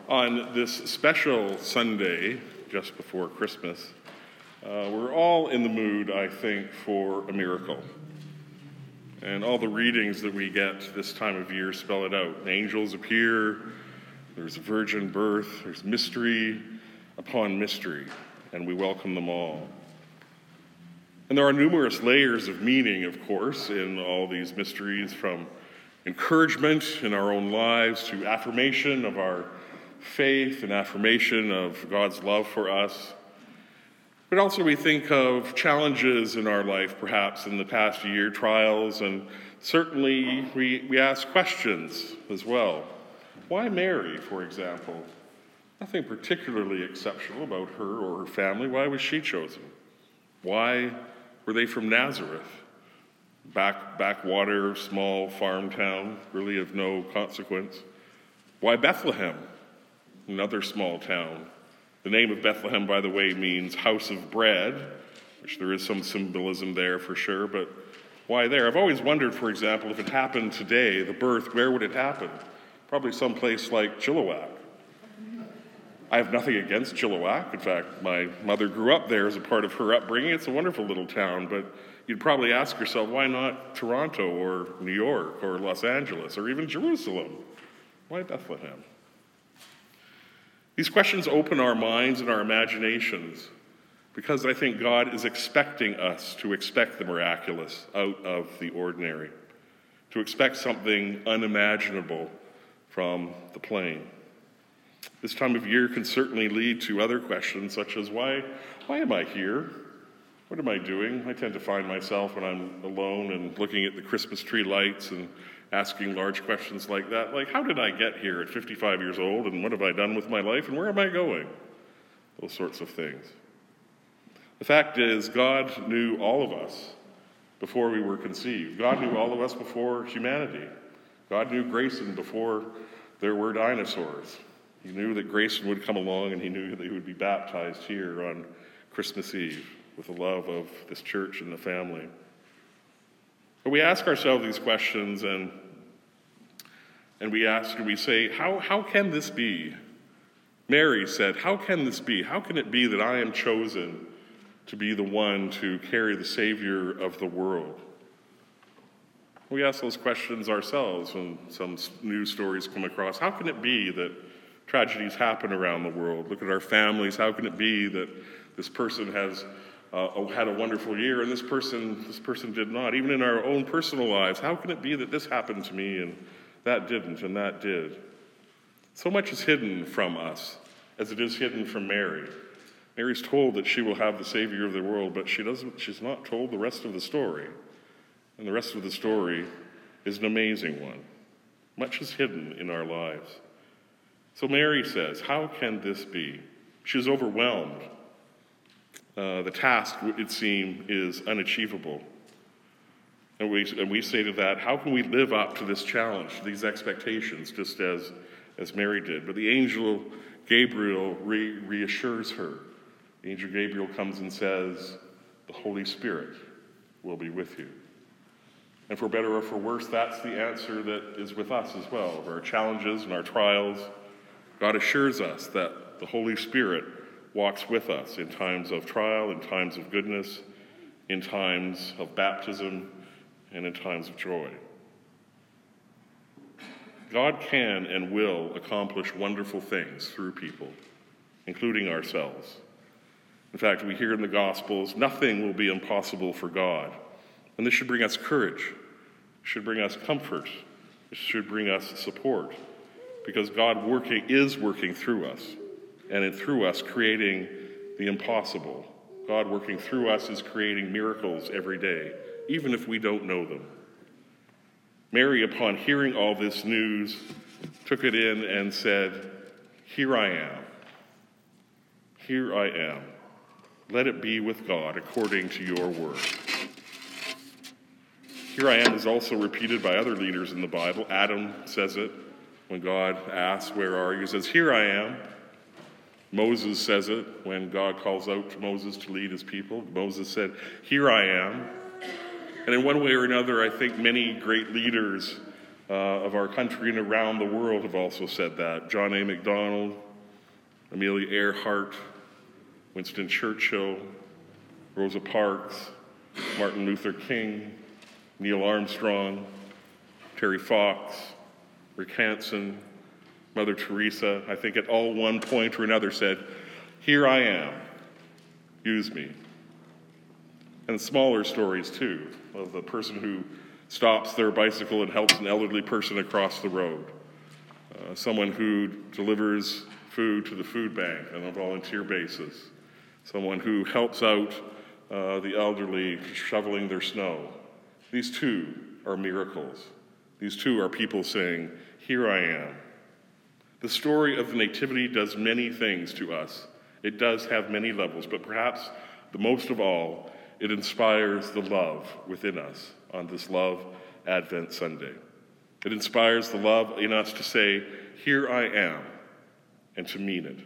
On this special Sunday, just before Christmas, we're all in the mood, I think, for a miracle. And all the readings that we get this time of year spell it out. Angels appear, there's a virgin birth, there's mystery upon mystery, and we welcome them all. And there are numerous layers of meaning, of course, in all these mysteries, from encouragement in our own lives to affirmation of our faith and affirmation of God's love for us. But also we think of challenges in our life, perhaps in the past year, trials, and certainly we ask questions as well. Why Mary, for example? Nothing particularly exceptional about her or her family. Why was she chosen? Why were they from Nazareth? Backwater, small farm town, really of no consequence. Why Bethlehem? Another small town. The name of Bethlehem, by the way, means house of bread, which there is some symbolism there for sure, but why there? I've always wondered, for example, if it happened today, the birth, where would it happen? Probably someplace like Chilliwack. I have nothing against Chilliwack. In fact, my mother grew up there as a part of her upbringing. It's a wonderful little town, but you'd probably ask yourself, why not Toronto or New York or Los Angeles or even Jerusalem? Why Bethlehem? These questions open our minds and our imaginations because I think God is expecting us to expect the miraculous out of the ordinary, to expect something unimaginable from the plain. This time of year can certainly lead to other questions such as, why am I here? What am I doing? I tend to find myself when I'm alone and looking at the Christmas tree lights and asking large questions like that, like, how did I get here at 55 years old, and what have I done with my life, and where am I going? Those sorts of things. The fact is, God knew all of us before we were conceived. God knew all of us before humanity. God knew Grayson before there were dinosaurs. He knew that Grayson would come along, and he knew that he would be baptized here on Christmas Eve with the love of this church and the family. But we ask ourselves these questions, and we say, how can this be? Mary said, how can this be? How can it be that I am chosen to be the one to carry the Savior of the world? We ask those questions ourselves when some news stories come across. How can it be that tragedies happen around the world? Look at our families. How can it be that this person has had a wonderful year and this person did not? Even in our own personal lives, how can it be that this happened to me and that didn't and that did? So much is hidden from us as it is hidden from Mary. Mary's told that she will have the Savior of the world, but she's not told the rest of the story. And the rest of the story is an amazing one. Much is hidden in our lives. So Mary says, how can this be? She's overwhelmed. The task, it seems, is unachievable. And we say to that, how can we live up to this challenge, to these expectations, just as Mary did? But the angel Gabriel reassures her. The angel Gabriel comes and says, the Holy Spirit will be with you. And for better or for worse, that's the answer that is with us as well. For our challenges and our trials, God assures us that the Holy Spirit walks with us in times of trial, in times of goodness, in times of baptism, and in times of joy. God can and will accomplish wonderful things through people, including ourselves. In fact, we hear in the Gospels, nothing will be impossible for God. And this should bring us courage. It should bring us comfort. It should bring us support. Because God is working through us. And through us creating the impossible. God working through us is creating miracles every day, even if we don't know them. Mary, upon hearing all this news, took it in and said, here I am. Here I am. Let it be with God according to your word. Here I am is also repeated by other leaders in the Bible. Adam says it when God asks, where are you? He says, here I am. Moses says it when God calls out to Moses to lead his people. Moses said, here I am. And in one way or another, I think many great leaders of our country and around the world have also said that. John A. Macdonald, Amelia Earhart, Winston Churchill, Rosa Parks, Martin Luther King, Neil Armstrong, Terry Fox, Rick Hansen, Mother Teresa, I think at all one point or another said, "Here I am, use me." And smaller stories too, of the person who stops their bicycle and helps an elderly person across the road, someone who delivers food to the food bank on a volunteer basis, someone who helps out the elderly shoveling their snow. These too are miracles. These too are people saying, "Here I am." The story of the Nativity does many things to us. It does have many levels, but perhaps the most of all, it inspires the love within us on this Love Advent Sunday. It inspires the love in us to say, "Here I am," and to mean it.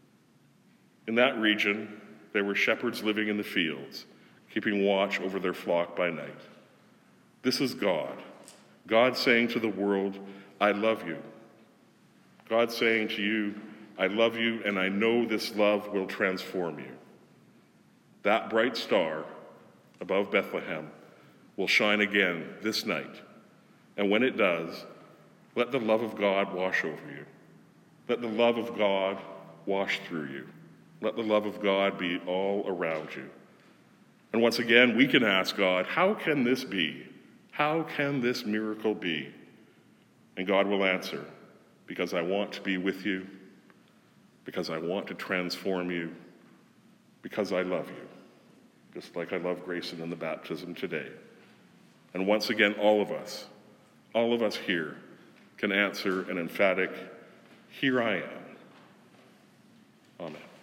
In that region, there were shepherds living in the fields, keeping watch over their flock by night. This is God. God saying to the world, "I love you." God saying to you, "I love you, and I know this love will transform you." That bright star above Bethlehem will shine again this night. And when it does, let the love of God wash over you. Let the love of God wash through you. Let the love of God be all around you. And once again, we can ask God, how can this be? How can this miracle be? And God will answer, because I want to be with you, because I want to transform you, because I love you, just like I love Grayson in the baptism today. And once again, all of us here can answer an emphatic, "Here I am." Amen.